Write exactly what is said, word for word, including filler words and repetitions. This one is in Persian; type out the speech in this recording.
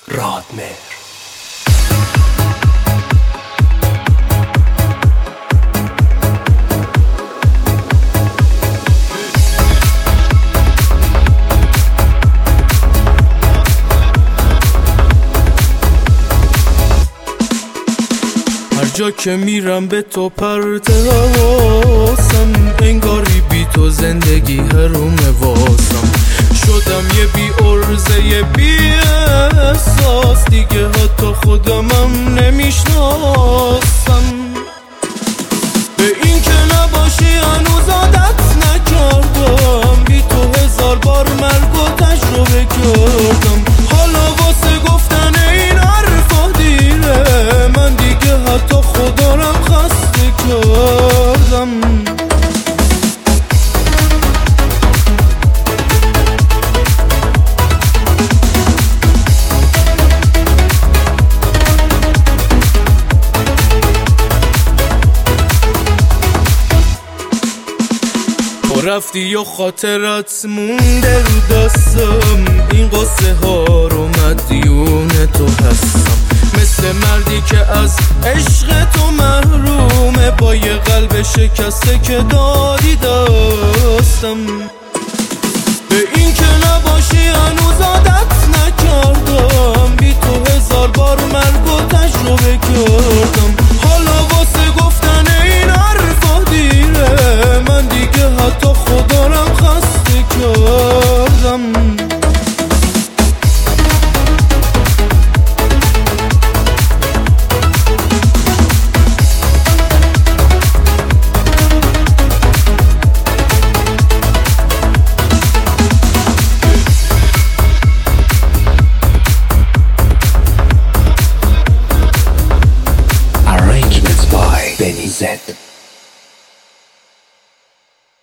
رادمهر. هر جا که میرم به تو پرت حواسم، انگاری بی تو زندگی حرومه واسم. شدم یه بی ارزه یه بی احساس، دیگه حتی خودمم نمیشناسم. به این که نباشی هنوز عادت نکردم، بی تو هزار بار مرگ و تجربه کردم. حالا واسه گفتن این حرفا دیره، من دیگه حتی خودارم خسته کردم. رفتی یا خاطرت مونده رو دستم، این قصه ها رو مدیون تو هستم. مثل مردی که از عشق تو محرومه، با یه قلب شکسته که دادی دستم.